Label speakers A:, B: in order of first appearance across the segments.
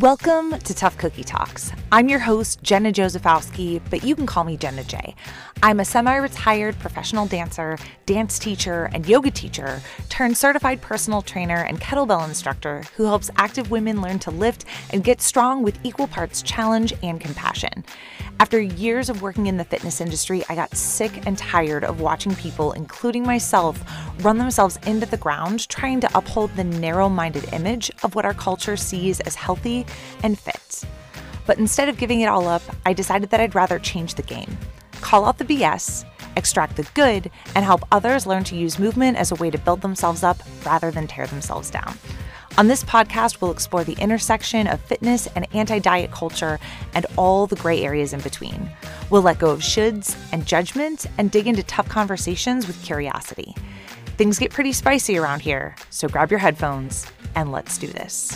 A: Welcome to Tough Cookie Talks. I'm your host, Jenna Josephowski, but you can call me Jenna J. I'm a semi-retired professional dancer, dance teacher, and yoga teacher turned certified personal trainer and kettlebell instructor who helps active women learn to lift and get strong with equal parts challenge and compassion. After years of working in the fitness industry, I got sick and tired of watching people, including myself, run themselves into the ground trying to uphold the narrow-minded image of what our culture sees as healthy and fit. But instead of giving it all up, I decided that I'd rather change the game. Call out the BS, extract the good, and help others learn to use movement as a way to build themselves up rather than tear themselves down. On this podcast, we'll explore the intersection of fitness and anti-diet culture and all the gray areas in between. We'll let go of shoulds and judgment and dig into tough conversations with curiosity. Things get pretty spicy around here, so grab your headphones and let's do this.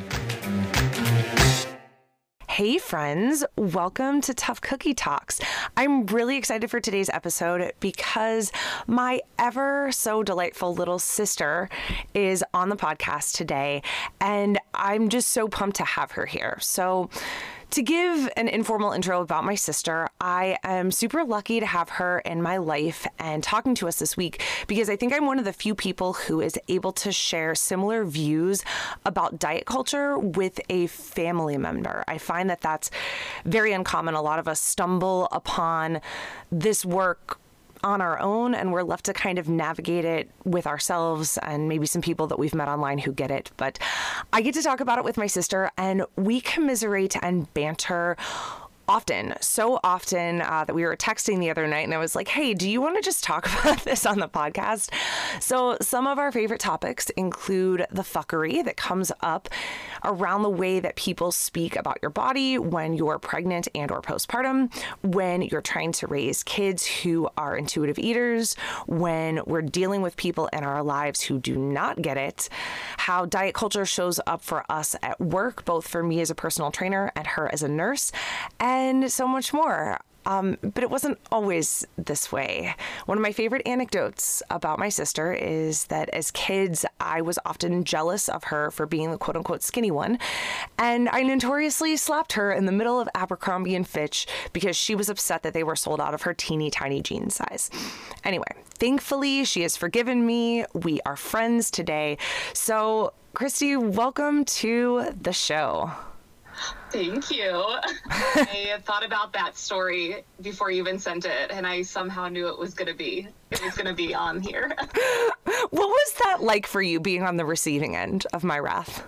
A: Hey friends, welcome to Tough Cookie Talks. I'm really excited for today's episode because my ever so delightful little sister is on the podcast today, and I'm just so pumped to have her here. So to give an informal intro about my sister, I am super lucky to have her in my life and talking to us this week because I think I'm one of the few people who is able to share similar views about diet culture with a family member. I find that that's very uncommon. A lot of us stumble upon this work on our own, and we're left to kind of navigate it with ourselves and maybe some people that we've met online who get it. But I get to talk about it with my sister, and we commiserate and banter often, so often that we were texting the other night and I was like, hey, do you want to just talk about this on the podcast? So some of our favorite topics include the fuckery that comes up around the way that people speak about your body when you're pregnant and or postpartum, when you're trying to raise kids who are intuitive eaters, when we're dealing with people in our lives who do not get it, how diet culture shows up for us at work, both for me as a personal trainer and her as a nurse, and so much more. But it wasn't always this way. One of my favorite anecdotes about my sister is that as kids, I was often jealous of her for being the quote unquote skinny one. And I notoriously slapped her in the middle of Abercrombie and Fitch because she was upset that they were sold out of her teeny tiny jean size. Anyway, thankfully, she has forgiven me. We are friends today. So, Christy, welcome to the show.
B: Thank you. I had thought about that story before you even sent it, and I somehow knew it was going to be on here.
A: What was that like for you, being on the receiving end of my wrath?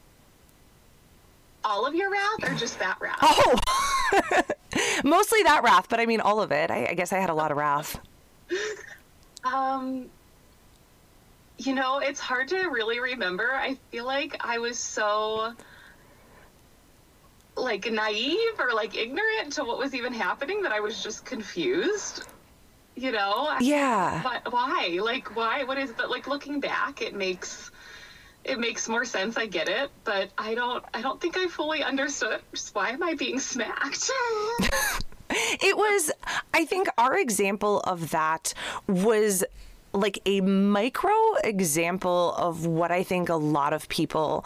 B: All of your wrath, or just that wrath?
A: Oh, mostly that wrath, but I mean all of it. I guess I had a lot of wrath.
B: It's hard to really remember. I feel like I was so naive or ignorant to what was even happening that I was just confused,
A: Yeah.
B: Why? Why? What is that? Looking back, it makes more sense. I get it, but I don't think I fully understood. Just why am I being smacked?
A: I think our example of that was like a micro example of what I think a lot of people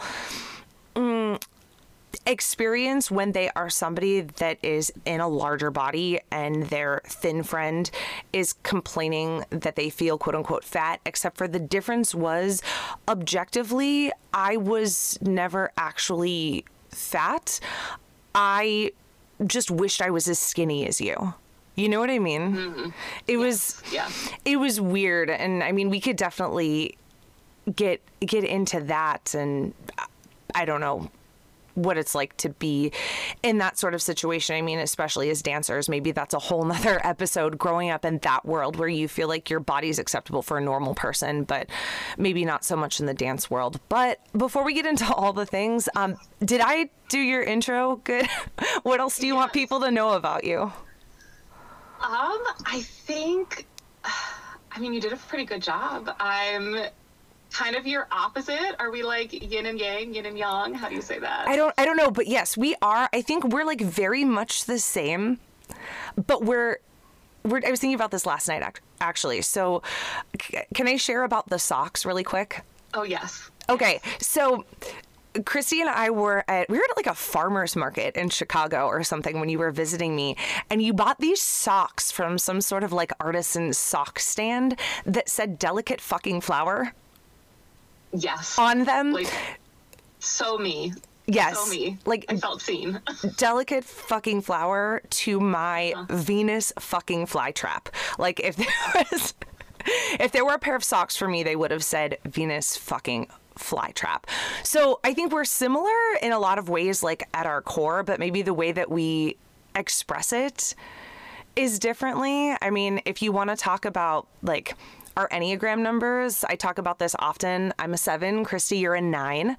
A: experience when they are somebody that is in a larger body and their thin friend is complaining that they feel quote unquote fat, except for the difference was objectively, I was never actually fat. I just wished I was as skinny as you. You know what I mean? Mm-hmm. It was weird. And I mean, we could definitely get into that, and I don't know what it's like to be in that sort of situation. I mean, especially as dancers, maybe that's a whole nother episode, growing up in that world where you feel like your body's acceptable for a normal person, but maybe not so much in the dance world. But before we get into all the things, did I do your intro good? What else do you want people to know about you?
B: I think, you did a pretty good job. I'm kind of your opposite. Are we like yin and yang, yin and yang? How do you say that?
A: I don't know, but yes, we are. I think we're like very much the same, but I was thinking about this last night, actually. So can I share about the socks really quick?
B: Oh, yes.
A: Okay. So Christy and I were at like a farmer's market in Chicago or something when you were visiting me, and you bought these socks from some sort of like artisan sock stand that said "delicate fucking flower"
B: Yes.
A: on them.
B: Like, so me.
A: Yes.
B: So me.
A: Like,
B: I felt seen.
A: delicate fucking flower to my Venus fucking flytrap. Like, if there were a pair of socks for me, they would have said Venus fucking flytrap. So I think we're similar in a lot of ways, like at our core, but maybe the way that we express it is differently. I mean, if you want to talk about like our Enneagram numbers, I talk about this often. I'm a 7. Christy, you're a 9.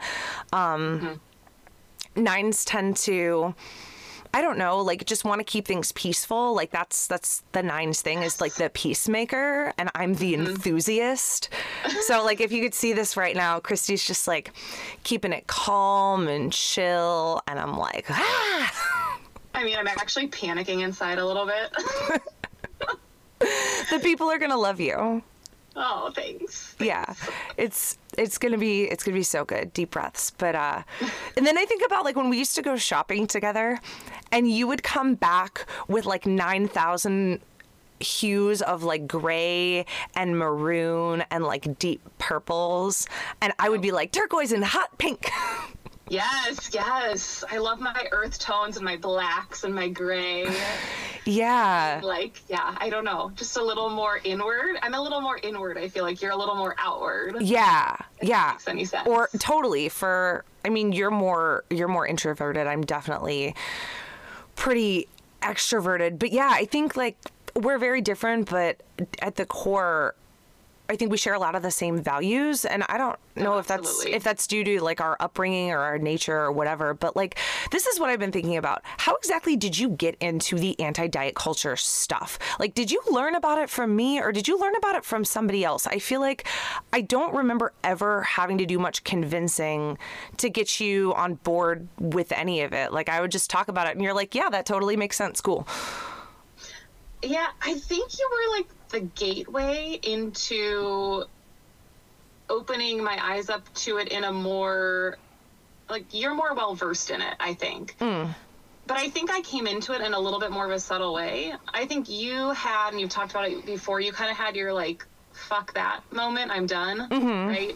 A: Nines tend to, I don't know, like just want to keep things peaceful. Like that's the 9's thing, is like the peacemaker, and I'm the enthusiast. So like if you could see this right now, Christy's just like keeping it calm and chill, and I'm like, ah.
B: I mean, I'm actually panicking inside a little bit.
A: The people are gonna love you.
B: Oh, thanks.
A: Yeah, it's gonna be so good. Deep breaths. But and then I think about like when we used to go shopping together, and you would come back with like 9,000 hues of like gray and maroon and like deep purples, and I would be like turquoise and hot pink.
B: Yes. I love my earth tones and my blacks and my gray.
A: Yeah.
B: Like, yeah, I don't know. Just a little more inward. I'm a little more inward. I feel like you're a little more outward.
A: Yeah.
B: Makes any sense.
A: Or totally I mean, you're more introverted. I'm definitely pretty extroverted. But yeah, I think like we're very different, but at the core, I think we share a lot of the same values, and I don't know if that's due to like our upbringing or our nature or whatever, but like this is what I've been thinking about. How exactly did you get into the anti-diet culture stuff? Like, did you learn about it from me, or did you learn about it from somebody else? I feel like I don't remember ever having to do much convincing to get you on board with any of it. Like, I would just talk about it and you're like, yeah, that totally makes sense. Cool.
B: Yeah, I think you were like the gateway into opening my eyes up to it in a more, like, you're more well versed in it, I think. But I think I came into it in a little bit more of a subtle way. I think you had, and you've talked about it before, you kind of had your like, fuck that moment, I'm done, right?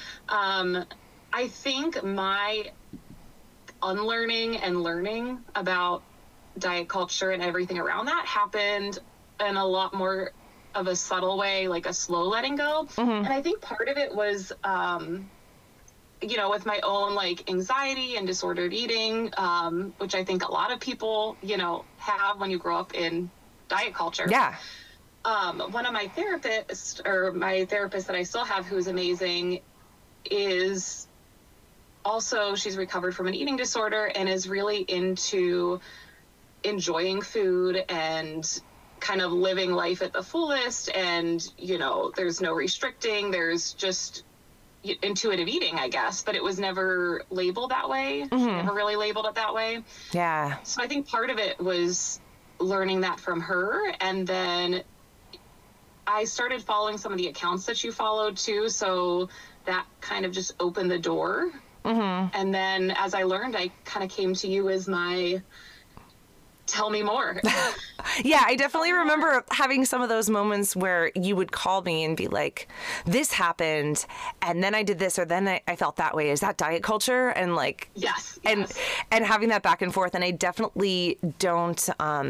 B: I think my unlearning and learning about diet culture and everything around that happened in a lot more of a subtle way, like a slow letting go. And I think part of it was, you know, with my own like anxiety and disordered eating, which I think a lot of people, you know, have when you grow up in diet culture.
A: Yeah.
B: One of my therapists, or my therapist that I still have, who's amazing, is also, she's recovered from an eating disorder and is really into enjoying food and kind of living life at the fullest. And, you know, there's no restricting, there's just intuitive eating, I guess, but it was never labeled that way. She never really labeled it that way.
A: Yeah.
B: So I think part of it was learning that from her. And then I started following some of the accounts that you followed too. So that kind of just opened the door. And then as I learned, I kind of came to you as my tell me more.
A: Yeah, I definitely remember having some of those moments where you would call me and be like, this happened, and then I did this, or then I felt that way. Is that diet culture? And like,
B: Yes.
A: And having that back and forth. And I definitely don't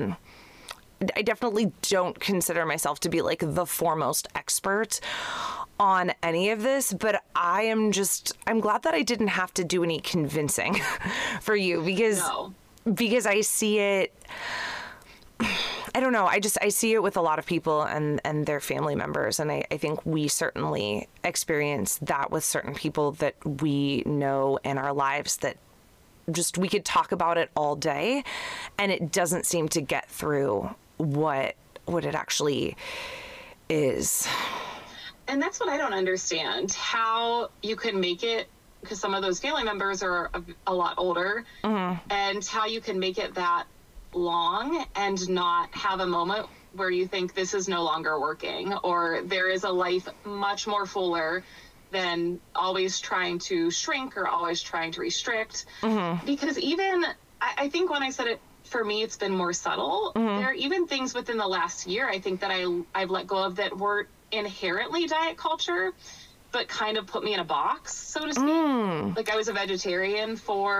A: consider myself to be like the foremost expert on any of this, but I'm glad that I didn't have to do any convincing for you, because I see it, I don't know, I see it with a lot of people and their family members, and I think we certainly experience that with certain people that we know in our lives, that just we could talk about it all day and it doesn't seem to get through what it actually is.
B: And that's what I don't understand, how you can make it, because some of those family members are a lot older, and how you can make it that long and not have a moment where you think this is no longer working, or there is a life much more fuller than always trying to shrink or always trying to restrict. Because even, I think when I said it, for me, it's been more subtle. There are even things within the last year, I think, that I've let go of that were inherently diet culture, but kind of put me in a box, so to speak. Like, I was a vegetarian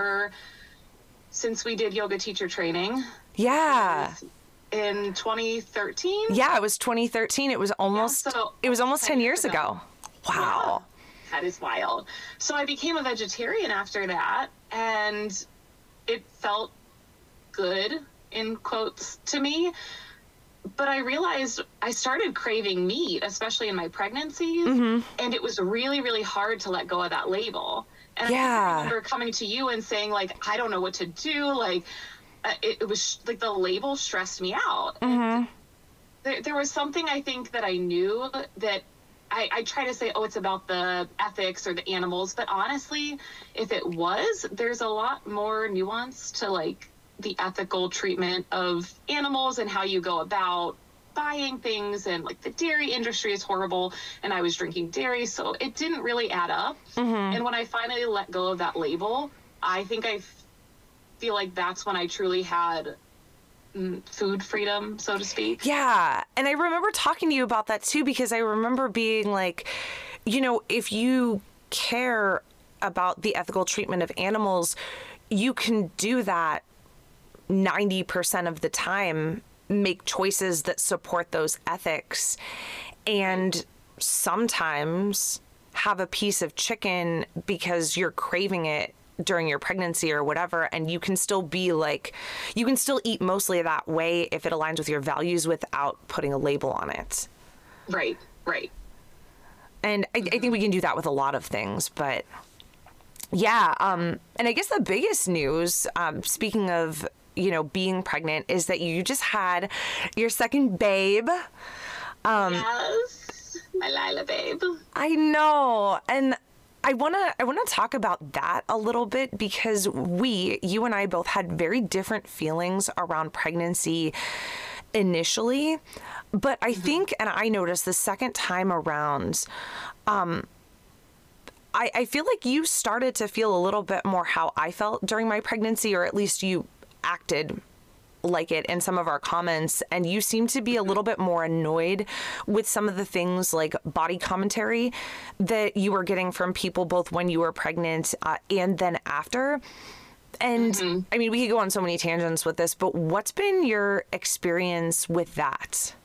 B: since we did yoga teacher training.
A: Yeah.
B: In 2013?
A: Yeah, it was 2013. It was almost 10 years ago. Wow.
B: Yeah, that is wild. So I became a vegetarian after that, and it felt good, in quotes, to me. But I realized I started craving meat, especially in my pregnancies, and it was really, really hard to let go of that label. And I remember coming to you and saying, like, I don't know what to do. Like, it was like the label stressed me out. There was something, I think, that I knew that I try to say, oh, it's about the ethics or the animals. But honestly, if it was, there's a lot more nuance to, like, the ethical treatment of animals and how you go about buying things. And, like, the dairy industry is horrible, and I was drinking dairy, so it didn't really add up. And when I finally let go of that label, I think I feel like that's when I truly had food freedom, so to speak.
A: Yeah. And I remember talking to you about that too, because I remember being like, you know, if you care about the ethical treatment of animals, you can do that 90% of the time, make choices that support those ethics, and sometimes have a piece of chicken because you're craving it during your pregnancy or whatever, and you can still be like, you can still eat mostly that way if it aligns with your values without putting a label on it.
B: Right.
A: And I think we can do that with a lot of things, but yeah. And I guess the biggest news, speaking of, you know, being pregnant, is that you just had your second babe.
B: Yes, my Lila babe.
A: I know. And I want to talk about that a little bit, because you and I both had very different feelings around pregnancy initially. But I think, and I noticed the second time around, I feel like you started to feel a little bit more how I felt during my pregnancy, or at least you acted like it in some of our comments, and you seem to be a little bit more annoyed with some of the things like body commentary that you were getting from people both when you were pregnant and then after. And I mean, we could go on so many tangents with this, but what's been your experience with that?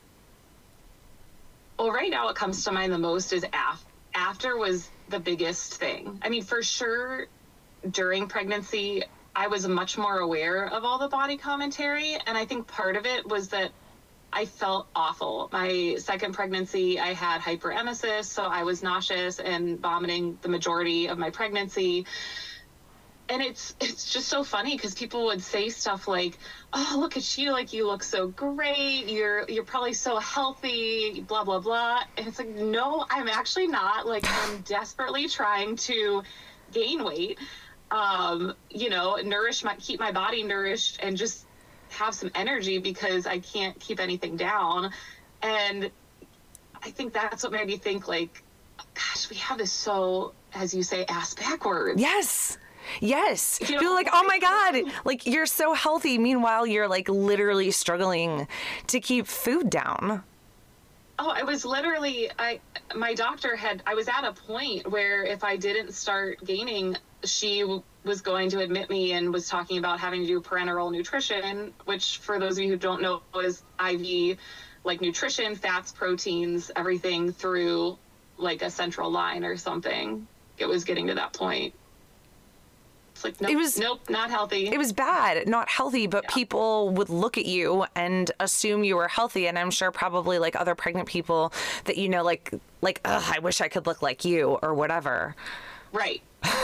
B: Well, right now what comes to mind the most is after was the biggest thing. I mean, for sure, during pregnancy, I was much more aware of all the body commentary. And I think part of it was that I felt awful. My second pregnancy, I had hyperemesis, so I was nauseous and vomiting the majority of my pregnancy. And it's just so funny, because people would say stuff like, oh, look at you, like, you look so great, you're probably so healthy, blah, blah, blah. And it's like, no, I'm actually not. Like, I'm desperately trying to gain weight. You know, keep my body nourished and just have some energy, because I can't keep anything down. And I think that's what made me think, like, gosh, we have this so, as you say, ass backwards.
A: Yes. Yes.
B: You know,
A: Feel like, oh my God, like, you're so healthy. Meanwhile, you're like literally struggling to keep food down.
B: Oh, I was literally, my doctor I was at a point where if I didn't start gaining, she was going to admit me and was talking about having to do parenteral nutrition, which, for those of you who don't know, is IV, like, nutrition, fats, proteins, everything through like a central line or something. It was getting to that point. It's like, nope, nope, not healthy.
A: It was bad, not healthy, but people would look at you and assume you were healthy. And I'm sure probably, like, other pregnant people that, you know, like, ugh, I wish I could look like you or whatever.
B: Right.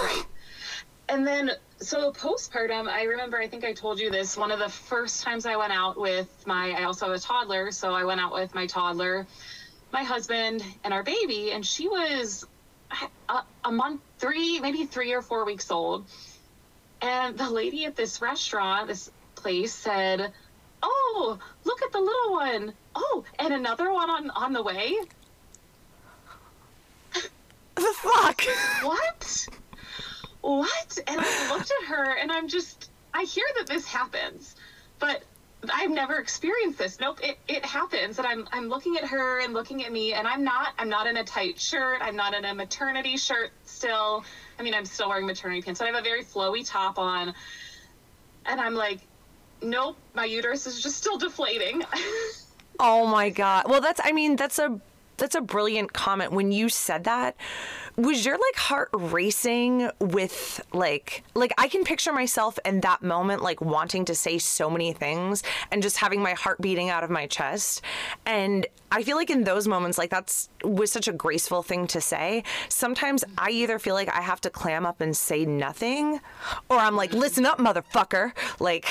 B: And then, so postpartum, I remember, I think I told you this, one of the first times I went out with I also have a toddler, so I went out with my toddler, my husband, and our baby, and she was a month, maybe 3 or 4 weeks old. And the lady at this restaurant, this place, said, oh, look at the little one. Oh, and another one on the way.
A: the fuck?
B: What? And I looked at her and I hear that this happens, but I've never experienced this. Nope, it happens. And I'm looking at her and looking at me, and I'm not in a tight shirt. I'm not in a maternity shirt still. I mean, I'm still wearing maternity pants, but I have a very flowy top on. And I'm like, nope, my uterus is just still deflating.
A: Oh my God. Well, that's a brilliant comment. When you said that, was your like heart racing with like I can picture myself in that moment, like wanting to say so many things and just having my heart beating out of my chest. And I feel like in those moments, like was such a graceful thing to say. Sometimes I either feel like I have to clam up and say nothing, or I'm like, listen up, motherfucker. Like,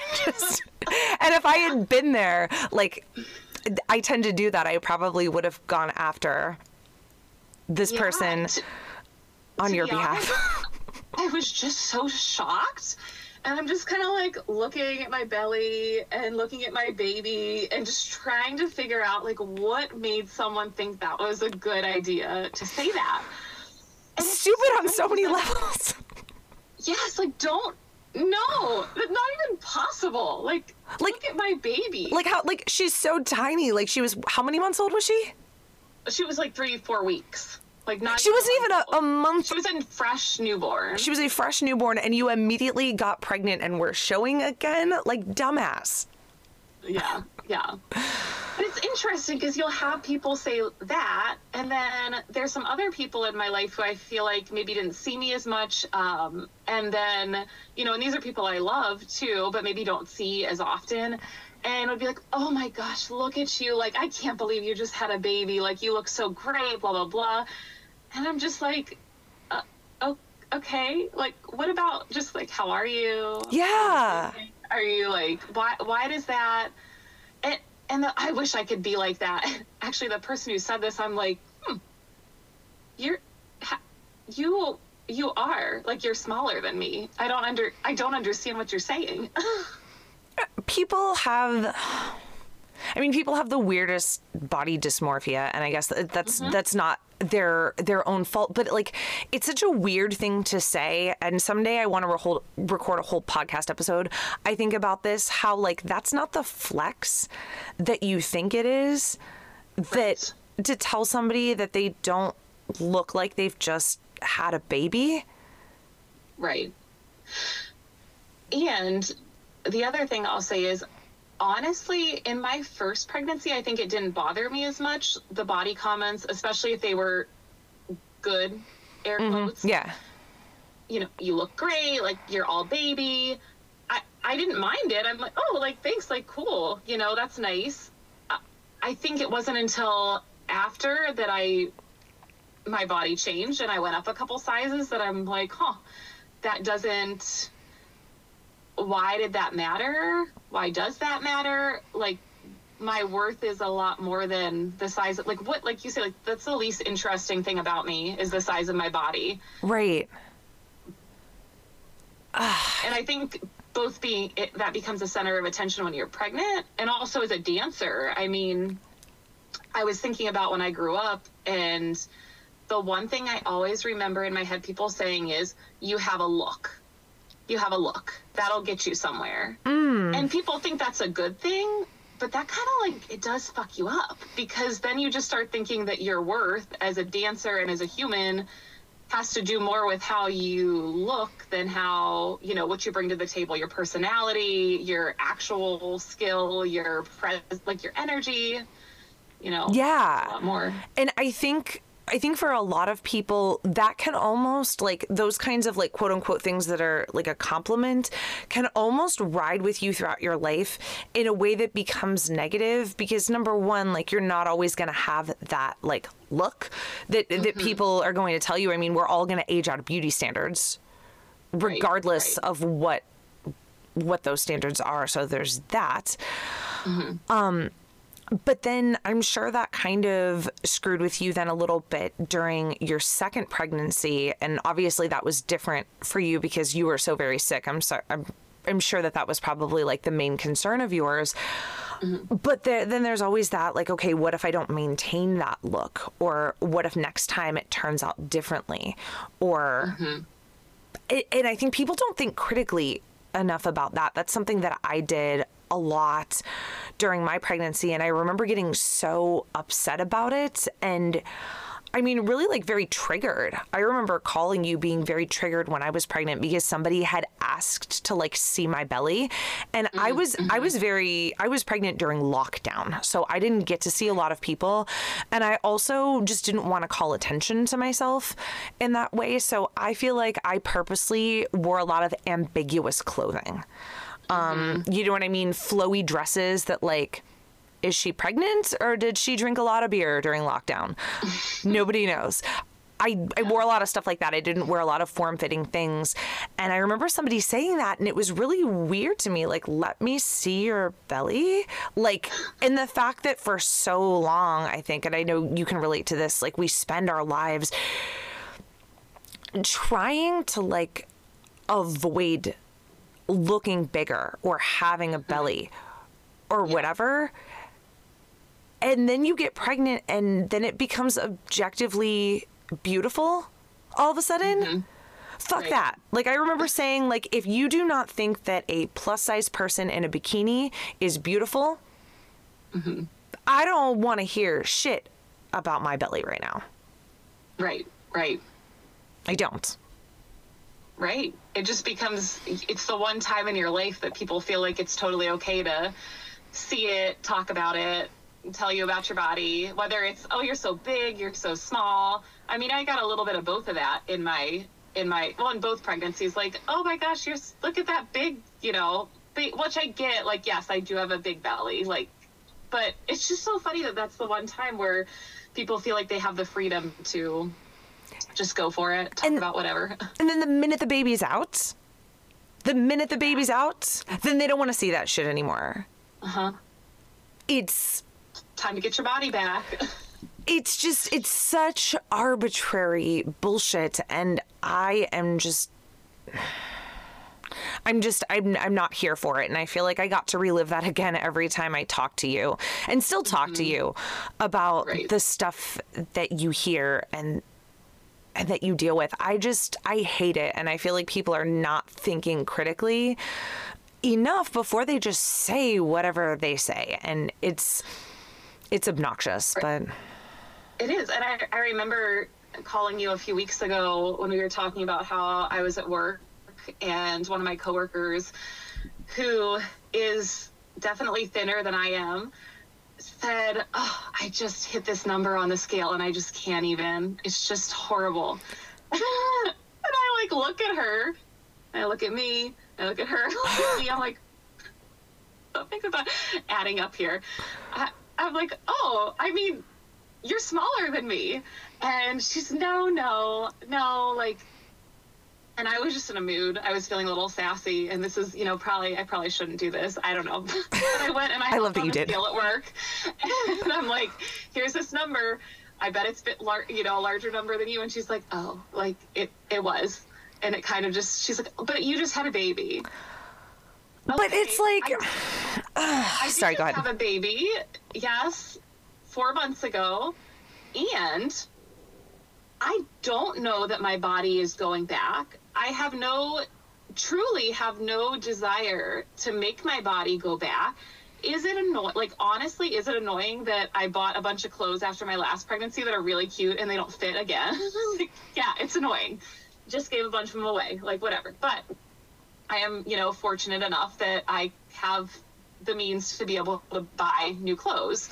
A: and if I had been there, like, I tend to do that. I probably would have gone after this person on your behalf.
B: I was just so shocked. And I'm just kind of like looking at my belly and looking at my baby and just trying to figure out like what made someone think that was a good idea to say that. And
A: stupid on so many levels.
B: Yes, like no, that's not even possible. Like look at my baby.
A: Like how, like she's so tiny. Like she was, how many months old was she?
B: She was like 3-4 weeks. Like not.
A: She wasn't even a month.
B: She was a fresh newborn.
A: She was a fresh newborn, and you immediately got pregnant and were showing again, like dumbass.
B: Yeah. But it's interesting because you'll have people say that, and then there's some other people in my life who I feel like maybe didn't see me as much, and then, you know, and these are people I love too, but maybe don't see as often, and would be like, oh my gosh, look at you, like, I can't believe you just had a baby, like, you look so great, blah, blah, blah, and I'm just like, okay, like, what about just, like, how are you?
A: Yeah.
B: Are you, like, why does that... And I wish I could be like that. Actually, the person who said this, I'm like, you are like, you're smaller than me. I don't understand what you're saying.
A: People have the weirdest body dysmorphia, and I guess that's not their own fault, but like it's such a weird thing to say, and someday I want to record a whole podcast episode. I think about this, how like that's not the flex that you think it is, that to tell somebody that they don't look like they've just had a baby.
B: Right. And the other thing I'll say is, honestly, in my first pregnancy, I think it didn't bother me as much, the body comments, especially if they were good, air quotes.
A: Yeah.
B: You know, you look great, like, you're all baby. I didn't mind it. I'm like, oh, like, thanks, like, cool. You know, that's nice. I think it wasn't until after that my body changed and I went up a couple sizes that I'm like, that doesn't... Why did that matter? Why does that matter? Like, my worth is a lot more than the size of, like, what, like you say, like, that's the least interesting thing about me is the size of my body.
A: Right.
B: And I think both that becomes a center of attention when you're pregnant, and also as a dancer. I mean, I was thinking about when I grew up, and the one thing I always remember in my head people saying is, you have a look. You have a look. That'll get you somewhere. And people think that's a good thing, but that kind of like, it does fuck you up, because then you just start thinking that your worth as a dancer and as a human has to do more with how you look than how, you know, what you bring to the table, your personality, your actual skill, your like your energy, you know.
A: Yeah.
B: A lot more.
A: And I think for a lot of people, that can almost, like, those kinds of, like, quote unquote things that are like a compliment can almost ride with you throughout your life in a way that becomes negative, because number one, like, you're not always going to have that, like, look that people are going to tell you. I mean, we're all going to age out of beauty standards regardless of what those standards are. So there's that. But then I'm sure that kind of screwed with you then a little bit during your second pregnancy. And obviously that was different for you because you were so very sick. I'm sure that was probably like the main concern of yours. But then there's always that, like, okay, what if I don't maintain that look? Or what if next time it turns out differently? Or, and I think people don't think critically enough about that. That's something that I did a lot during my pregnancy. And I remember getting so upset about it. And I mean, really like very triggered. I remember calling you being very triggered when I was pregnant because somebody had asked to like see my belly. And I was pregnant during lockdown. So I didn't get to see a lot of people. And I also just didn't want to call attention to myself in that way. So I feel like I purposely wore a lot of ambiguous clothing. You know what I mean? Flowy dresses that like, is she pregnant or did she drink a lot of beer during lockdown? Nobody knows. I wore a lot of stuff like that. I didn't wear a lot of form-fitting things. And I remember somebody saying that, and it was really weird to me. Like, let me see your belly. Like, and the fact that for so long, I think, and I know you can relate to this, like we spend our lives trying to like avoid looking bigger or having a belly or whatever. And then you get pregnant and then it becomes objectively beautiful all of a sudden. Fuck that. Like I remember saying, like, if you do not think that a plus size person in a bikini is beautiful, I don't want to hear shit about my belly right now.
B: Right.
A: I don't.
B: Right. It just becomes, it's the one time in your life that people feel like it's totally okay to see it, talk about it, tell you about your body, whether it's, oh, you're so big, you're so small. I mean, I got a little bit of both of that in both pregnancies. Like, oh my gosh, look at that big, big, which I get, like, yes, I do have a big belly, like, but it's just so funny that that's the one time where people feel like they have the freedom to just go for it, talk about whatever. And
A: then the minute the baby's out, then they don't want to see that shit anymore. It's
B: time to get your body back.
A: It's such arbitrary bullshit. And I'm not here for it. And I feel like I got to relive that again every time I talk to you and still talk to you about the stuff that you hear and that you deal with. I hate it. And I feel like people are not thinking critically enough before they just say whatever they say. And it's obnoxious, but
B: it is. And I remember calling you a few weeks ago when we were talking about how I was at work and one of my coworkers, who is definitely thinner than I am, said, oh, I just hit this number on the scale and I just can't even. It's just horrible. And I like look at her, I look at me, I look at her, I look at me, I'm like, something's about adding up here. I'm like, oh, I mean, you're smaller than me. And she's, no, like, and I was just in a mood. I was feeling a little sassy, and this is, I probably shouldn't do this. I don't know. But I went and I
A: love that you did.
B: Scale at work, and I'm like, here's this number. I bet it's a larger number than you. And she's like, oh, like it was, and it kind of just, she's like, but you just had a baby.
A: But okay, it's like,
B: I
A: sorry, go ahead.
B: Have a baby, yes, 4 months ago, and I don't know that my body is going back. I truly have no desire to make my body go back. Is it annoying? Like, honestly, is it annoying that I bought a bunch of clothes after my last pregnancy that are really cute and they don't fit again? Like, yeah, it's annoying. Just gave a bunch of them away, like, whatever. But I am, fortunate enough that I have the means to be able to buy new clothes.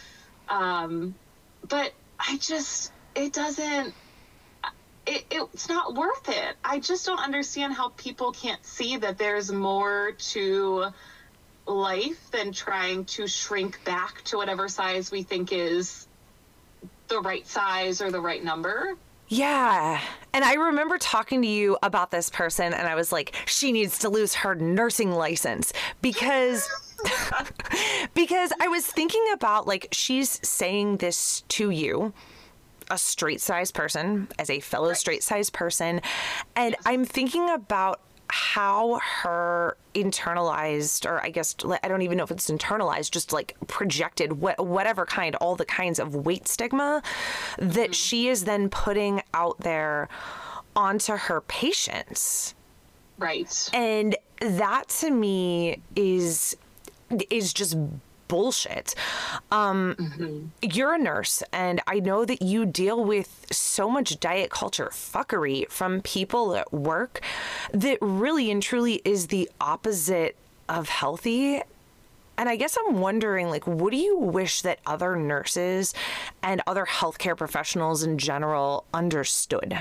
B: But it's not worth it. I just don't understand how people can't see that there's more to life than trying to shrink back to whatever size we think is the right size or the right number.
A: Yeah. And I remember talking to you about this person and I was like, she needs to lose her nursing license because I was thinking about, like, she's saying this to you, a straight size person, as a fellow straight size person. And I'm thinking about how her internalized, or I guess I don't even know if it's internalized, just like projected, whatever kind, all the kinds of weight stigma that she is then putting out there onto her patients.
B: Right.
A: And that to me is just bullshit. You're a nurse, and I know that you deal with so much diet culture fuckery from people at work that really and truly is the opposite of healthy. And I guess I'm wondering, like, what do you wish that other nurses and other healthcare professionals in general understood?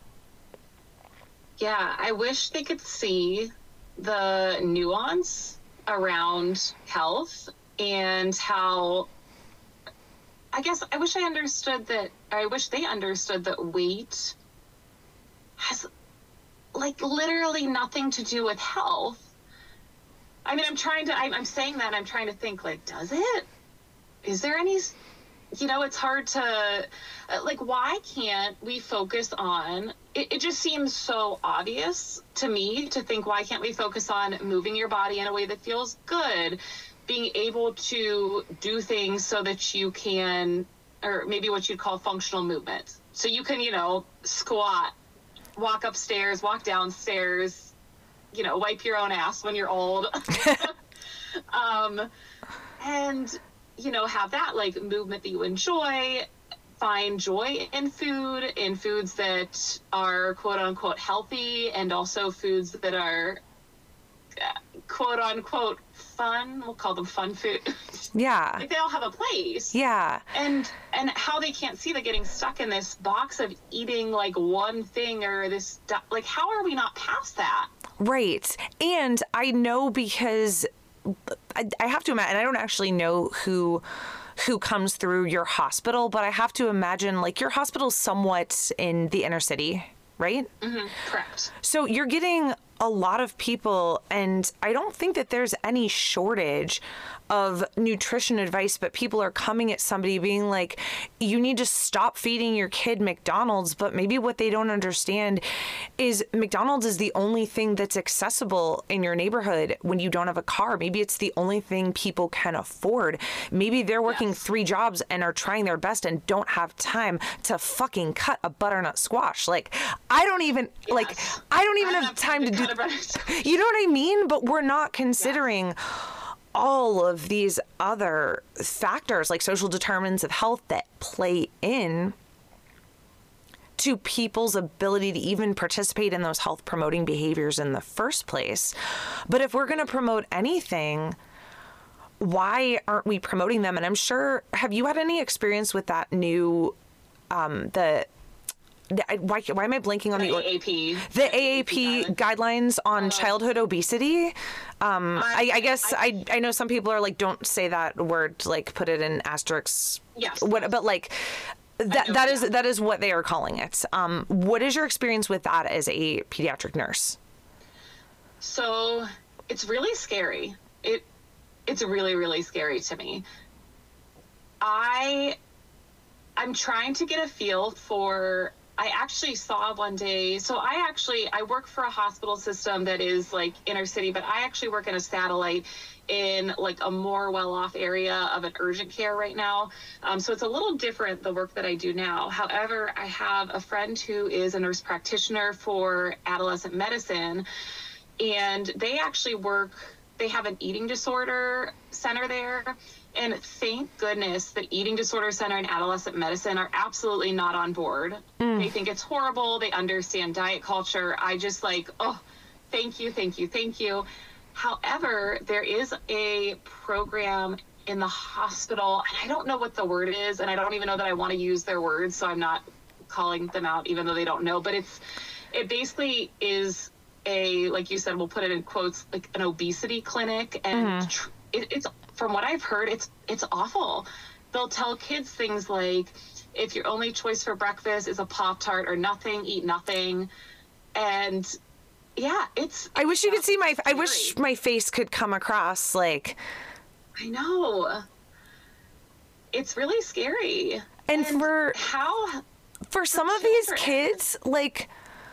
B: Yeah, I wish they could see the nuance around health and how, I guess I wish they understood that weight has like literally nothing to do with health. I mean, I'm saying that and I'm trying to think, like, does it? Is there any, it's hard to, like, why can't we focus on, it just seems so obvious to me to think, why can't we focus on moving your body in a way that feels good, being able to do things so that you can, or maybe what you'd call functional movement. So you can, squat, walk upstairs, walk downstairs, wipe your own ass when you're old. And, have that like movement that you enjoy, find joy in foods that are quote unquote healthy, and also foods that are quote unquote fun. We'll call them fun foods.
A: Yeah.
B: Like, they all have a place.
A: Yeah.
B: And how they can't see that getting stuck in this box of eating like one thing or this, like, how are we not past that?
A: Right. And I know, because I have to imagine, and I don't actually know who comes through your hospital, but I have to imagine, like, your hospital's somewhat in the inner city, right?
B: Mm-hmm. Correct.
A: So you're getting a lot of people, and I don't think that there's any shortage of nutrition advice, but people are coming at somebody being like, you need to stop feeding your kid McDonald's. But maybe what they don't understand is McDonald's is the only thing that's accessible in your neighborhood when you don't have a car. Maybe it's the only thing people can afford. Maybe they're working 3 jobs and are trying their best and don't have time to fucking cut a butternut squash. Like, I don't even have time to do, you know what I mean? But we're not considering all of these other factors, like social determinants of health, that play in to people's ability to even participate in those health promoting behaviors in the first place. But if we're going to promote anything, why aren't we promoting them? And I'm sure, have you had any experience with that new, why am I blanking on the
B: AAP?
A: The AAP guidelines on childhood obesity. I guess I know some people are like, don't say that word, like put it in asterisks.
B: Yes.
A: But like that is what they are calling it. What is your experience with that as a pediatric nurse?
B: So it's really scary. It's really, really scary to me. I'm trying to get a feel for, I actually saw one day, so I work for a hospital system that is like inner city, but I actually work in a satellite in like a more well-off area of an urgent care right now. So it's a little different, the work that I do now. However, I have a friend who is a nurse practitioner for adolescent medicine, and they actually they have an eating disorder center there. And thank goodness the Eating Disorder Center and Adolescent Medicine are absolutely not on board. They think it's horrible. They understand diet culture. I just like, oh, thank you, thank you, thank you. However, there is a program in the hospital, and I don't know what the word is, and I don't even know that I want to use their words, so I'm not calling them out even though they don't know. But it basically is a, like you said, we'll put it in quotes, like an obesity clinic, and it's, from what I've heard, it's awful. They'll tell kids things like, if your only choice for breakfast is a Pop-Tart or nothing, eat nothing. And yeah, I wish you could see I wish my face could come across, like, I know. It's really scary.
A: And for some of these kids, like,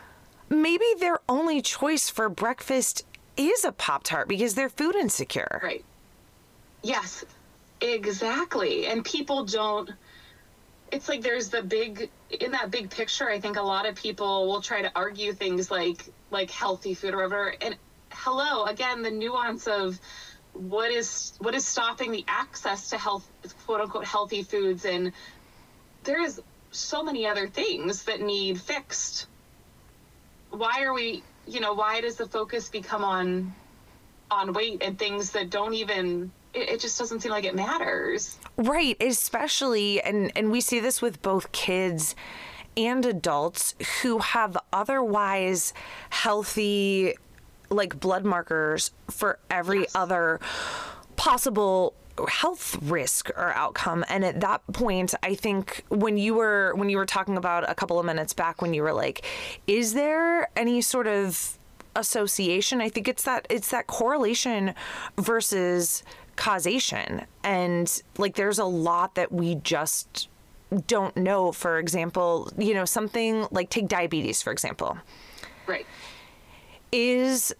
A: maybe their only choice for breakfast is a Pop-Tart because they're food insecure.
B: Right. Yes, exactly. And people don't, it's like there's in that big picture, I think a lot of people will try to argue things like healthy food or whatever. And hello, again, the nuance of what is stopping the access to quote unquote healthy foods. And there is so many other things that need fixed. Why does the focus become on weight and things that don't even, it just doesn't seem like it matters.
A: Right. Especially, and we see this with both kids and adults who have otherwise healthy, like, blood markers for every other possible health risk or outcome. And at that point, I think when you were talking about a couple of minutes back, when you were like, is there any sort of association? I think it's that correlation versus causation. And like, there's a lot that we just don't know. For example, something like, take diabetes, for example.
B: Right.
A: Is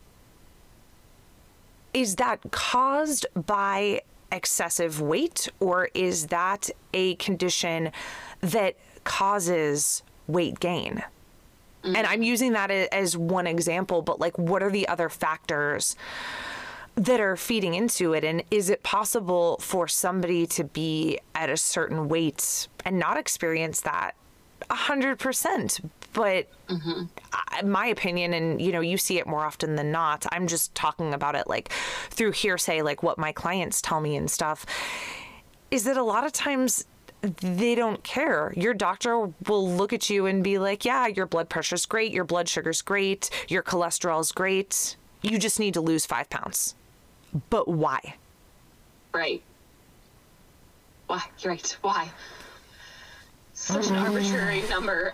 A: that caused by excessive weight, or is that a condition that causes weight gain? Mm-hmm. And I'm using that as one example, but like, what are the other factors that are feeding into it? And is it possible for somebody to be at a certain weight and not experience that 100%? But my opinion, and you see it more often than not, I'm just talking about it like through hearsay, like what my clients tell me and stuff, is that a lot of times they don't care. Your doctor will look at you and be like, yeah, your blood pressure's great, your blood sugar's great, your cholesterol's great, you just need to lose 5 pounds. But why?
B: Right. Why? You're right. Why? Such an arbitrary number.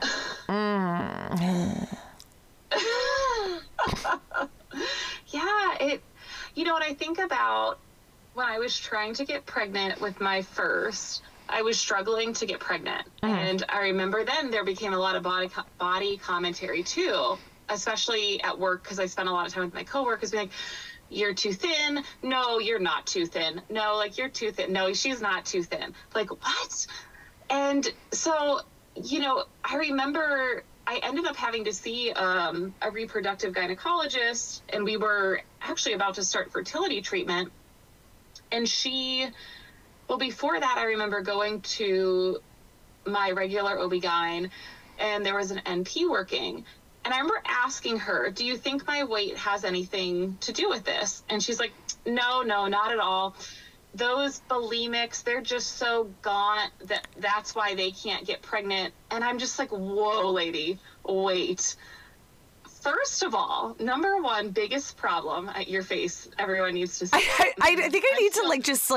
B: Yeah, when I think about when I was trying to get pregnant with my first, I was struggling to get pregnant. And I remember then there became a lot of body commentary too, especially at work, because I spent a lot of time with my coworkers being like, you're too thin. No, you're not too thin. No, like, you're too thin. No, she's not too thin. Like, what? And so, I remember I ended up having to see a reproductive gynecologist, and we were actually about to start fertility treatment. And before that, I remember going to my regular OB-GYN, and there was an NP working. And I remember asking her, do you think my weight has anything to do with this? And she's like, no, not at all. Those bulimics, they're just so gaunt that's why they can't get pregnant. And I'm just like, whoa, lady, wait. First of all, number one biggest problem at your face, everyone needs to see.
A: I think I need to just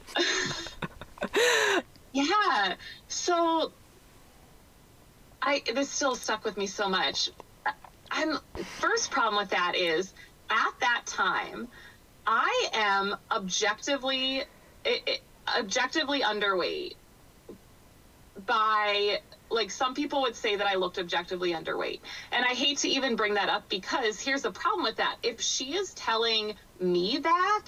B: Yeah. So this still stuck with me so much. First problem with that is, at that time, I am objectively underweight by, like, some people would say that I looked objectively underweight. And I hate to even bring that up, because here's the problem with that. If she is telling me that,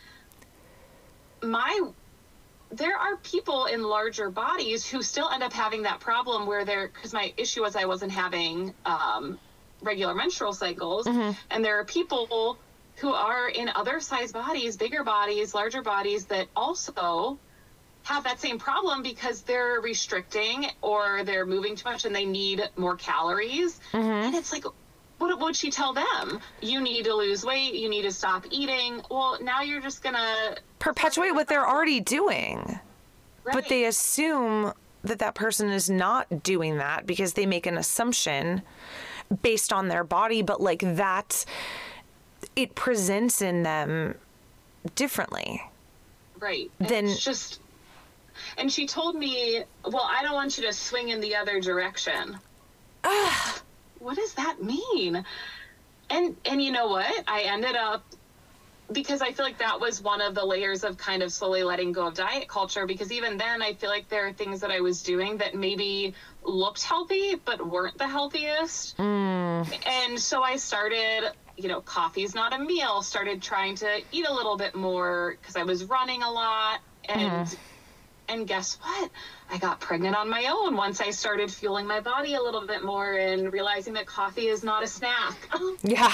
B: there are people in larger bodies who still end up having that problem because my issue was I wasn't having regular menstrual cycles. And there are people who are in other size bodies, bigger bodies, larger bodies, that also have that same problem because they're restricting or they're moving too much and they need more calories. And it's like, what would she tell them? You need to lose weight. You need to stop eating. Well, now you're just going to
A: perpetuate what they're already doing.
B: Right.
A: But they assume that person is not doing that because they make an assumption based on their body, but like that, it presents in them differently.
B: Right.
A: Then
B: it's just, and she told me, well, I don't want you to swing in the other direction. What does that mean? And you know what? I ended up, because I feel like that was one of the layers of kind of slowly letting go of diet culture, because even then I feel like there are things that I was doing that maybe looked healthy but weren't the healthiest. And And so I started, coffee's not a meal, started trying to eat a little bit more because I was running a lot. And guess what? I got pregnant on my own once I started fueling my body a little bit more and realizing that coffee is not a snack.
A: Yeah.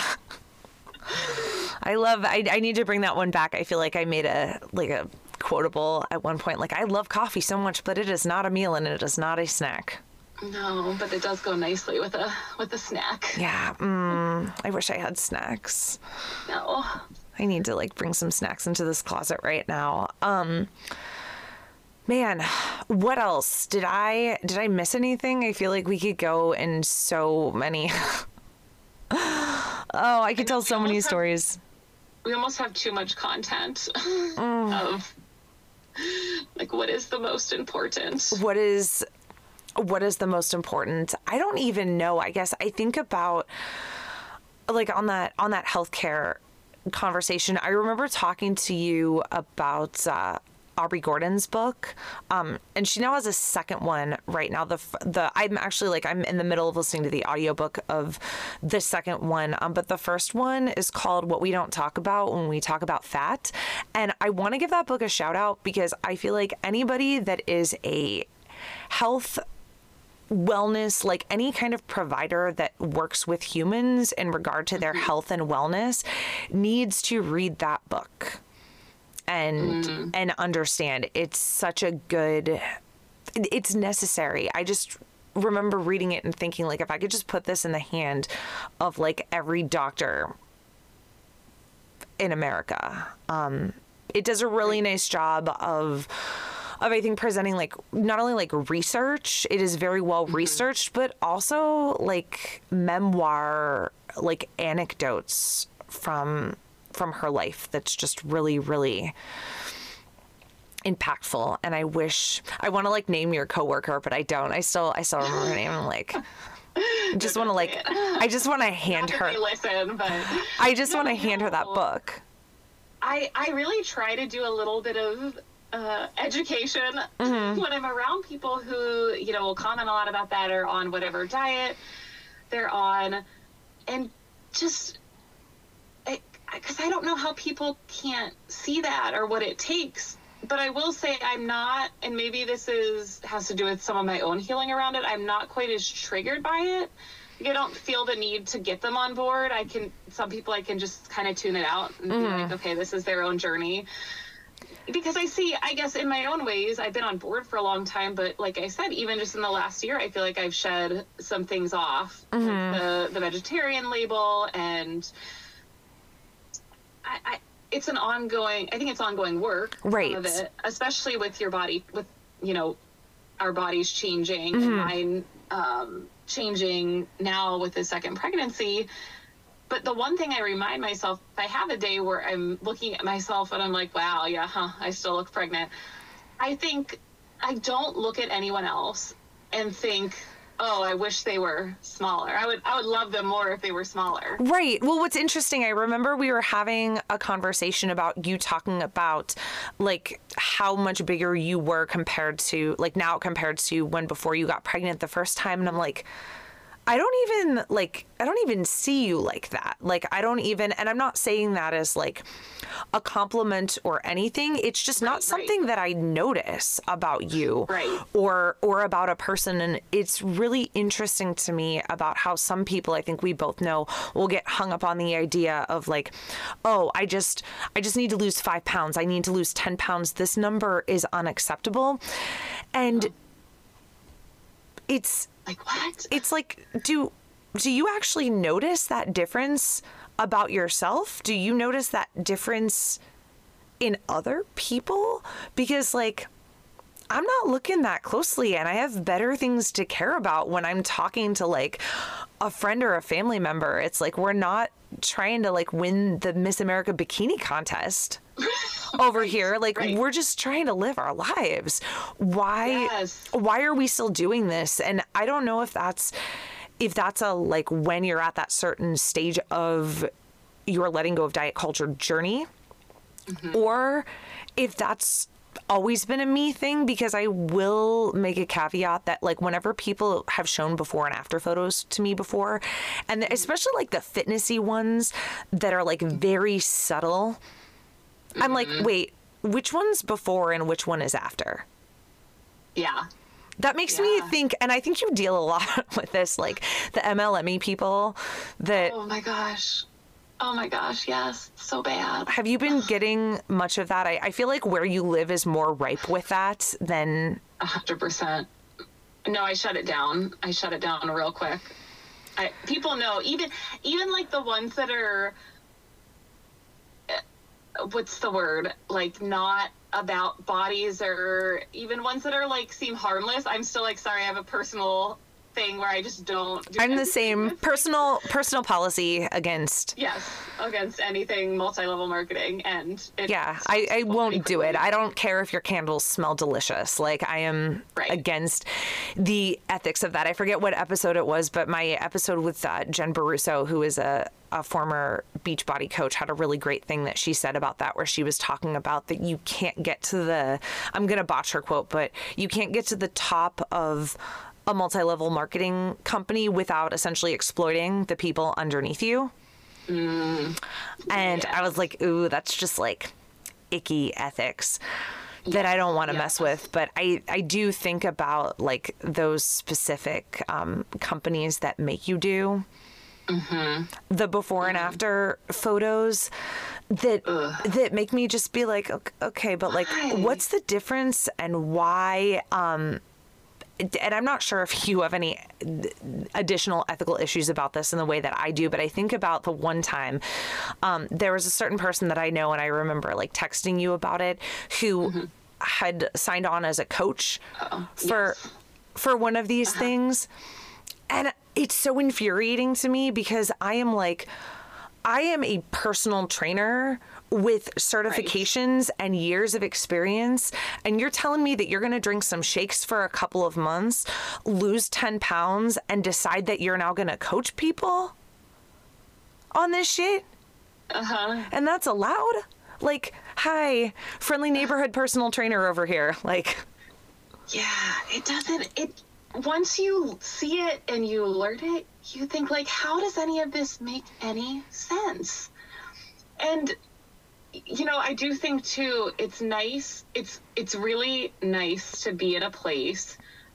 A: I need to bring that one back. I feel like I made a quotable at one point, like, I love coffee so much, but it is not a meal and it is not a snack.
B: No, but it does go nicely with a snack.
A: Yeah. I wish I had snacks.
B: No.
A: I need to bring some snacks into this closet right now. Man, what else? Did I miss anything? I feel like we could go in so many. I could tell so many stories.
B: We almost have too much content of what is the most important?
A: What is the most important? I don't even know. I guess I think about on that healthcare conversation. I remember talking to you about Aubrey Gordon's book, and she now has a second one right now. I'm actually I'm in the middle of listening to the audiobook of the second one, but the first one is called What We Don't Talk About When We Talk About Fat, and I want to give that book a shout out because I feel like anybody that is a health wellness, any kind of provider that works with humans in regard to their health and wellness needs to read that book and understand. It's such a good, it's necessary. I just remember reading it and thinking if I could just put this in the hand of every doctor in America. It does a really nice job of I think presenting not only research, it is very well researched, but also memoir, anecdotes from her life that's just really, really impactful. And I want to name your coworker, but I don't. I still remember her name. I just want to hand her.
B: Listen, but
A: I just want to hand her that book.
B: I really try to do a little bit of education when I'm around people who, will comment a lot about that or on whatever diet they're on. And just, because I don't know how people can't see that or what it takes. But I will say I'm not, and maybe this has to do with some of my own healing around it, I'm not quite as triggered by it. I don't feel the need to get them on board. Some people I can just kind of tune it out and be okay, this is their own journey. Because I guess in my own ways, I've been on board for a long time, but like I said, even just in the last year, I feel like I've shed some things off, the vegetarian label, and I think it's ongoing work,
A: right?
B: Some of it, especially with your body, with our bodies changing, and mine changing now with the second pregnancy. But the one thing I remind myself, if I have a day where I'm looking at myself and I'm like, wow, I still look pregnant. I think I don't look at anyone else and think, oh, I wish they were smaller. I would love them more if they were smaller. Right.
A: Well, what's interesting, I remember we were having a conversation about you talking about how much bigger you were compared to when before you got pregnant the first time. And I'm like, I don't even see you like that. And I'm not saying that as a compliment or anything. It's just not something that I notice about you, or about a person. And it's really interesting to me about how some people, I think we both know, will get hung up on the idea of oh, I just need to lose 5 pounds. I need to lose 10 pounds. This number is unacceptable. And it's what? It's do you actually notice that difference about yourself? Do you notice that difference in other people? Because I'm not looking that closely, and I have better things to care about when I'm talking to a friend or a family member. It's we're not trying to win the Miss America bikini contest over here. We're just trying to live our lives. Why are we still doing this? And I don't know if that's a when you're at that certain stage of your letting go of diet culture journey, or if that's always been a me thing, because I will make a caveat that like whenever people have shown before and after photos to me before, and especially like the fitnessy ones that are like very subtle, I'm like, wait, which one's before and which one is after?
B: Yeah.
A: That makes me think, and I think you deal a lot with this, like the MLME people that.
B: Oh my gosh. Oh my gosh, yes. So bad.
A: Have you been getting much of that? I feel like where you live is more ripe with that than.
B: 100%. No, I shut it down. I shut it down real quick. People know, even like the ones that are, what's the word? Like not about bodies, or even ones that are like seem harmless. I'm still like, sorry, I have a personal thing where I just don't do
A: I'm the same personal policy against.
B: Yes, against anything multi-level marketing, and
A: I won't do it. I don't care if your candles smell delicious. Like I am against the ethics of that. I forget what episode it was, but my episode with Jen Baruso, who is a former Beachbody coach, had a really great thing that she said about that, where she was talking about that you can't get to the, I'm going to botch her quote, but you can't get to the top of a multi-level marketing company without essentially exploiting the people underneath you. And I was like, ooh, that's just like icky ethics that I don't want to mess with. But I do think about like those specific companies that make you do the before and after photos that make me just be like, okay, but like, what's the difference and why? And I'm not sure if you have any additional ethical issues about this in the way that I do, but I think about the one time there was a certain person that I know, and I remember like texting you about it, who had signed on as a coach for one of these things. And it's so infuriating to me, because I am a personal trainer with certifications and years of experience, and you're telling me that you're going to drink some shakes for a couple of months, lose 10 pounds, and decide that you're now going to coach people on this shit? And that's allowed? Like, hi, friendly neighborhood personal trainer over here. Like,
B: yeah, it doesn't, once you see it and you learn it, you think like, how does any of this make any sense? And you know, I do think too, it's nice. It's really nice to be in a place.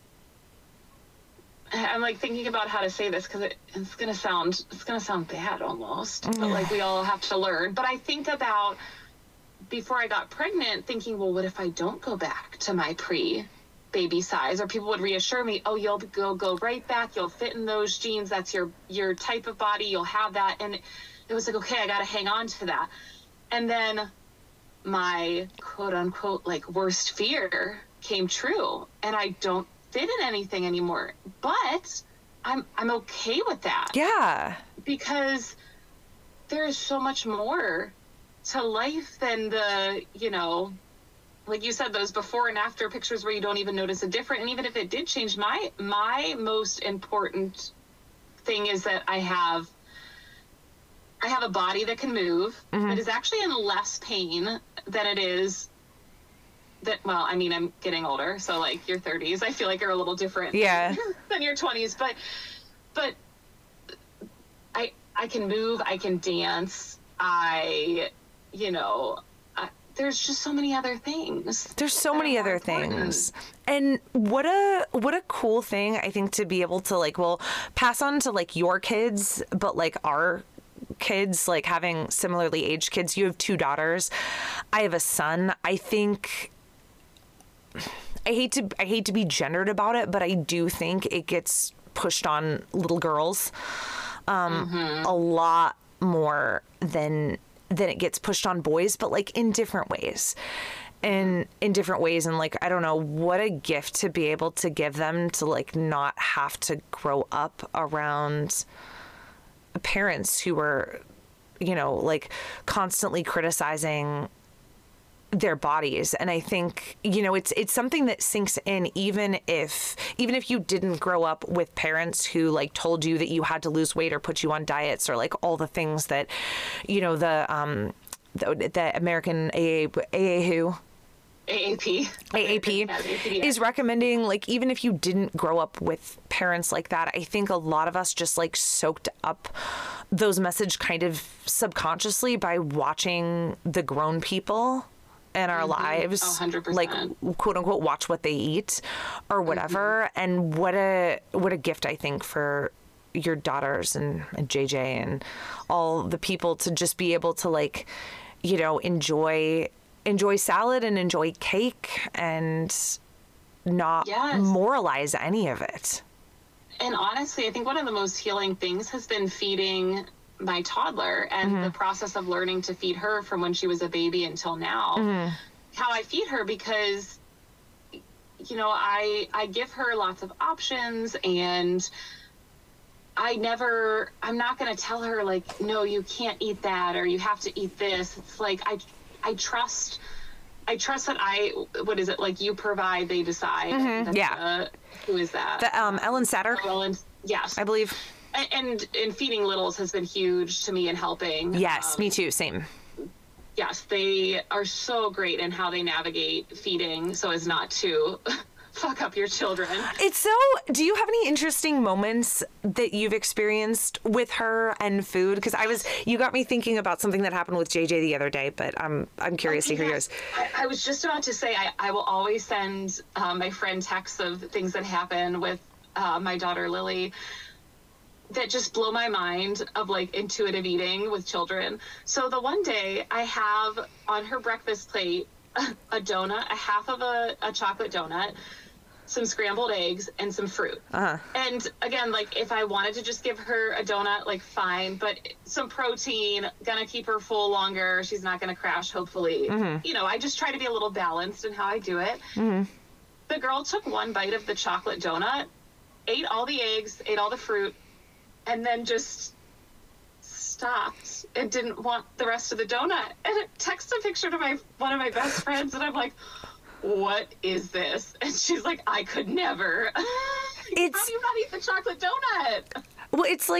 B: I'm like thinking about how to say this, because it's gonna sound bad almost, but like we all have to learn. But I think about before I got pregnant, thinking, well, what if I don't go back to my pre-baby size? Or people would reassure me, oh, you'll go right back. You'll fit in those jeans. That's your type of body. You'll have that. And it was like, okay, I got to hang on to that. And then my quote unquote like worst fear came true, and I don't fit in anything anymore. But I'm okay with that.
A: Yeah.
B: Because there is so much more to life than the, you know, like you said, those before and after pictures where you don't even notice a difference. And even if it did change, my most important thing is that I have a body that can move, that is actually in less pain than it is that, well, I mean, I'm getting older, so like your 30s, I feel like are a little different than your 20s, but I can move, I can dance, there's just so many other things.
A: There's so many other things. And what a cool thing, I think, to be able to like, well, pass on to like your kids, but like our kids, like having similarly aged kids. You have 2 daughters. I have a son. I think I hate to be gendered about it, but I do think it gets pushed on little girls a lot more than it gets pushed on boys, but like in different ways. And in different ways, and like, I don't know, what a gift to be able to give them, to like not have to grow up around parents who were, you know, like constantly criticizing their bodies. And I think, you know, it's something that sinks in, even if you didn't grow up with parents who like told you that you had to lose weight or put you on diets, or like all the things that, you know, the American AA WHO,
B: AAP
A: is recommending, like, even if you didn't grow up with parents like that, I think a lot of us just like soaked up those messages kind of subconsciously by watching the grown people in our lives,
B: 100%.
A: like, quote unquote, watch what they eat or whatever. And what a gift, I think, for your daughters and JJ and all the people to just be able to, like, you know, enjoy salad and enjoy cake and not moralize any of it.
B: And honestly, I think one of the most healing things has been feeding my toddler and the process of learning to feed her from when she was a baby until now. How I feed her, because, you know, I give her lots of options, and I'm not going to tell her, like, no, you can't eat that, or you have to eat this. It's like, I trust that what is it? Like, you provide, they decide. Who is that?
A: Ellen Satter.
B: Ellen, yes.
A: I believe.
B: And feeding littles has been huge to me in helping.
A: Yes, me too. Same.
B: Yes, they are so great in how they navigate feeding so as not to fuck up your children.
A: Do you have any interesting moments that you've experienced with her and food? Because you got me thinking about something that happened with JJ the other day, but I'm curious to hear yours.
B: I was just about to say, I will always send my friend texts of things that happen with my daughter Lily that just blow my mind, of like intuitive eating with children. So the one day I have on her breakfast plate a donut, a half of a chocolate donut, some scrambled eggs, and some fruit. And again, like, if I wanted to just give her a donut, like, fine, but some protein, gonna keep her full longer. She's not gonna crash, hopefully. You know, I just try to be a little balanced in how I do it. The girl took one bite of the chocolate donut, ate all the eggs, ate all the fruit, and then just stopped and didn't want the rest of the donut. And it texted a picture to one of my best friends, and I'm like, what is this? And she's like, I could never. How do you not eat the chocolate donut?
A: Well,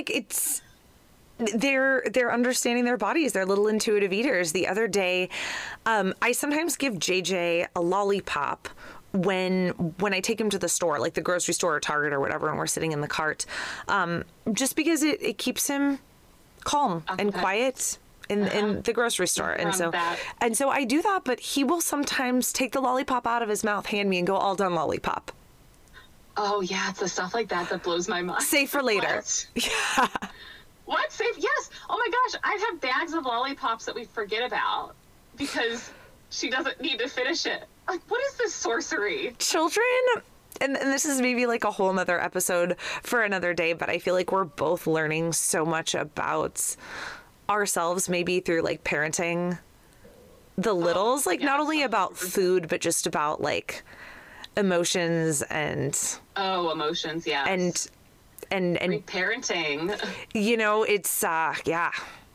A: they're understanding their bodies. They're little intuitive eaters. The other day, I sometimes give JJ a lollipop when I take him to the store, like the grocery store or Target or whatever, and we're sitting in the cart, just because it keeps him calm and quiet in the grocery store. And so I do that, but he will sometimes take the lollipop out of his mouth, hand me, and go, all done lollipop.
B: Oh yeah, it's the stuff like that that blows my mind.
A: Save for later.
B: What? Yeah. What? Save? Yes. Oh my gosh, I have bags of lollipops that we forget about because she doesn't need to finish it. Like, what is this sorcery?
A: Children, and this is maybe like a whole nother episode for another day, but I feel like we're both learning so much about ourselves, maybe through like parenting the littles, like not only about food, but just about like emotions and
B: emotions, yeah,
A: and
B: parenting.
A: You know, it's yeah.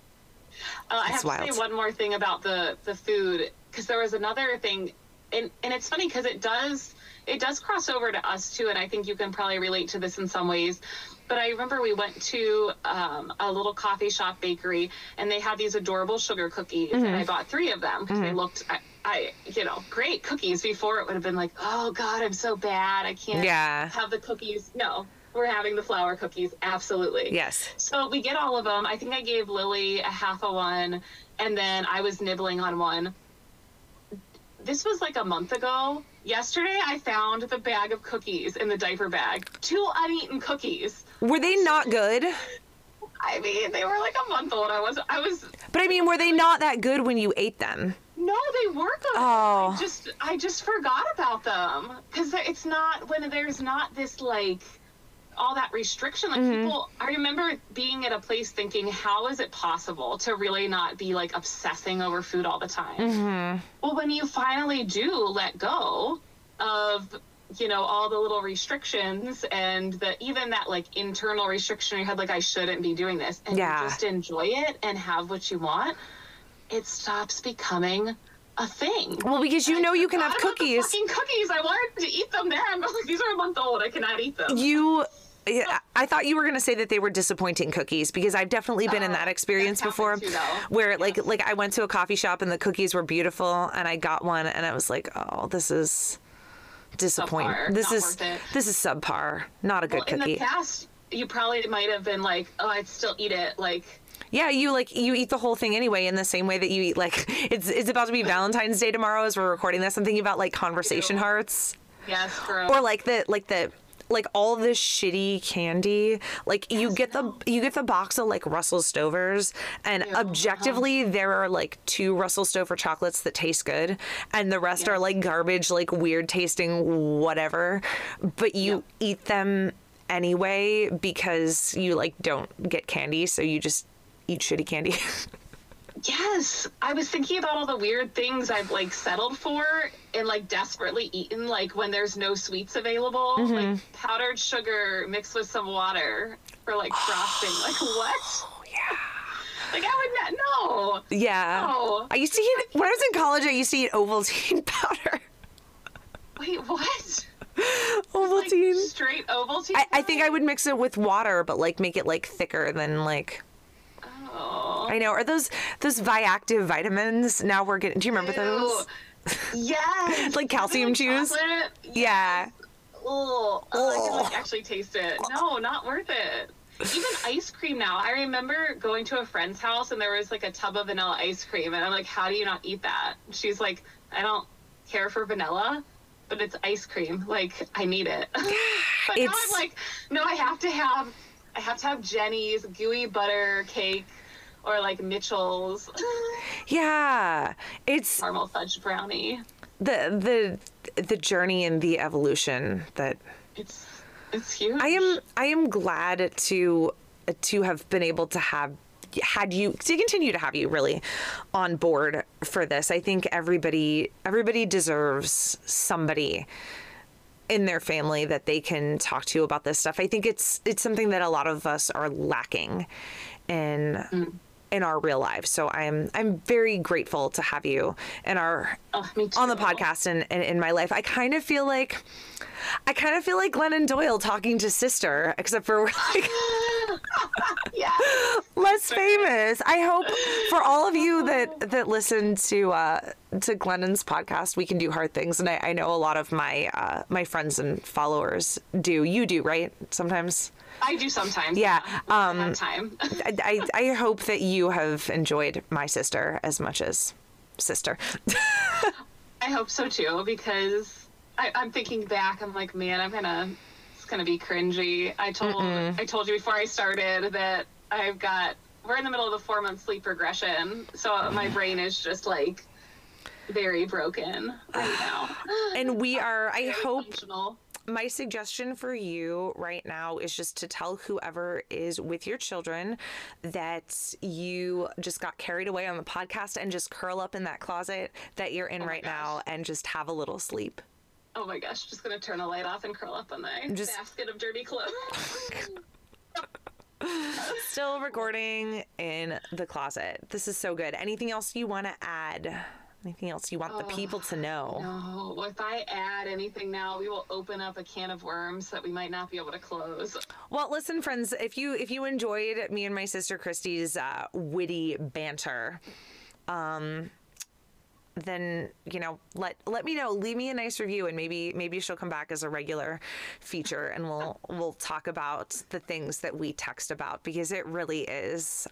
B: I have
A: wild.
B: to say one more thing about the food, because there was another thing, and it's funny because it does cross over to us too, and I think you can probably relate to this in some ways. But I remember we went to a little coffee shop bakery, and they had these adorable sugar cookies, and I bought 3 of them because they looked, great cookies. Before it would have been like, oh God, I'm so bad, I can't have the cookies. No, we're having the flour cookies, absolutely.
A: Yes.
B: So we get all of them. I think I gave Lily a half of one, and then I was nibbling on one. This was like a month ago. Yesterday, I found the bag of cookies in the diaper bag. 2 uneaten cookies.
A: Were they not good?
B: I mean, they were like a month old. I was.
A: But I mean, were they not that good when you ate them?
B: No, they were good.
A: Oh.
B: I just forgot about them because it's not when there's not this like all that restriction. Like people, I remember being at a place thinking, how is it possible to really not be like obsessing over food all the time? Well, when you finally do let go of, all the little restrictions and even that like internal restriction in your head, like I shouldn't be doing this, and you just enjoy it and have what you want, it stops becoming a thing.
A: Well, because you can have cookies.
B: Fucking cookies. I wanted to eat them then, but like, these are a month old. I cannot eat them.
A: I thought you were going to say that they were disappointing cookies, because I've definitely been in that experience before
B: too,
A: where like I went to a coffee shop and the cookies were beautiful and I got one and I was like, oh, this is disappointing.
B: Subpar,
A: This
B: not
A: is
B: worth it.
A: this is subpar. Not a good
B: In
A: cookie.
B: the past, you probably might have been like, oh, I'd still eat it. Like,
A: Yeah, you eat the whole thing ananyway, in the same way that you eat, like, it's about to be Valentine's Day tomorrow as we're recording this. I'm thinking about like conversation hearts,
B: yes, gross.
A: or like all this shitty candy. Like you get the box of like Russell Stovers, and objectively there are like 2 Russell Stover chocolates that taste good, and the rest are like garbage, like weird tasting whatever. But you eat them anyway because you like don't get candy, so you just eat shitty candy.
B: Yes, I was thinking about all the weird things I've like settled for and like desperately eaten, like when there's no sweets available, like powdered sugar mixed with some water for like frosting. Like what?
A: Oh yeah.
B: Like I would not. No.
A: Yeah.
B: No.
A: I used to eat, when I was in college, I used to eat Ovaltine powder.
B: Wait, what?
A: Ovaltine.
B: Like straight Ovaltine.
A: I think I would mix it with water, but like make it like thicker than like.
B: Oh.
A: I know. Are those Viactive vitamins? Now we're getting. Do you remember those?
B: Yes.
A: Like calcium chews?
B: Chocolate?
A: Yeah.
B: Oh, I can like actually taste it. No, not worth it. Even ice cream now. I remember going to a friend's house and there was like a tub of vanilla ice cream, and I'm like, how do you not eat that? She's like, I don't care for vanilla, but it's ice cream. Like, I need it. But now I'm like, no, I have to have Jenny's gooey butter cake, or like Mitchell's
A: Yeah. It's
B: caramel fudge brownie.
A: the journey and the evolution that
B: It's huge.
A: I am glad to have been able to continue to have you really on board for this. I think everybody deserves somebody in their family that they can talk to about this stuff. I think it's something that a lot of us are lacking in our real lives. So I'm very grateful to have you in
B: me too.
A: on the podcast and in my life. I kind of feel like Glennon Doyle talking to sister, except for like
B: Yeah.
A: less famous. I hope for all of you that listen to Glennon's podcast, We Can Do Hard Things, and I know a lot of my my friends and followers do. You do, right? Sometimes.
B: I do sometimes.
A: Yeah.
B: I have time.
A: I hope that you have enjoyed my sister as much as sister.
B: I hope so too, because I'm thinking back. I'm like, man, it's gonna be cringy. I told you before I started that we're in the middle of the 4-month sleep regression, so my brain is just like very broken right now.
A: And we are. I hope.
B: Functional.
A: My suggestion for you right now is just to tell whoever is with your children that you just got carried away on the podcast and just curl up in that closet that you're in right now and just have a little sleep.
B: Oh my gosh, just gonna turn the light off and curl up on my basket of dirty clothes.
A: Still recording in the closet. This is so good. Anything else you want to add? Anything else you want the people to know?
B: No, if I add anything now, we will open up a can of worms that we might not be able to close.
A: Well, listen, friends, if you enjoyed me and my sister Christy's witty banter, then let me know. Leave me a nice review, and maybe she'll come back as a regular feature, and we'll talk about the things that we text about, because it really is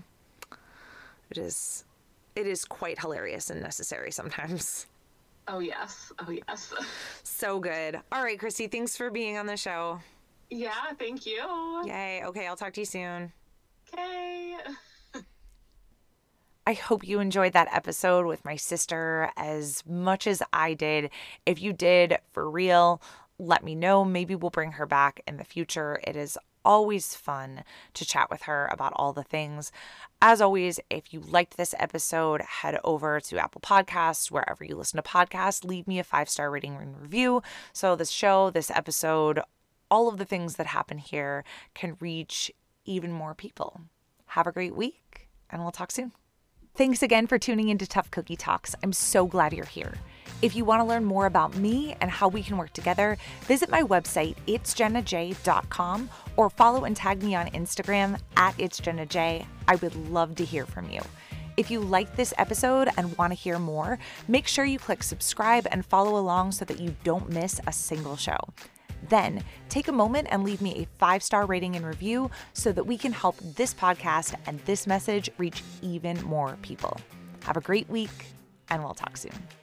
A: it is quite hilarious and necessary sometimes.
B: Oh yes.
A: So good. All right, Christy, thanks for being on the show.
B: Yeah, thank you.
A: Yay. Okay, I'll talk to you soon.
B: Okay.
A: I hope you enjoyed that episode with my sister as much as I did. If you did, for real, let me know. Maybe we'll bring her back in the future. It is always fun to chat with her about all the things. As always, if you liked this episode, head over to Apple Podcasts, wherever you listen to podcasts, leave me a 5-star rating and review so this show, this episode, all of the things that happen here can reach even more people. Have a great week, and we'll talk soon. Thanks again for tuning into Tough Cookie Talks. I'm so glad you're here. If you want to learn more about me and how we can work together, visit my website, itsjennaj.com, or follow and tag me on Instagram @itsjennaj. I would love to hear from you. If you liked this episode and want to hear more, make sure you click subscribe and follow along so that you don't miss a single show. Then take a moment and leave me a 5-star rating and review so that we can help this podcast and this message reach even more people. Have a great week, and we'll talk soon.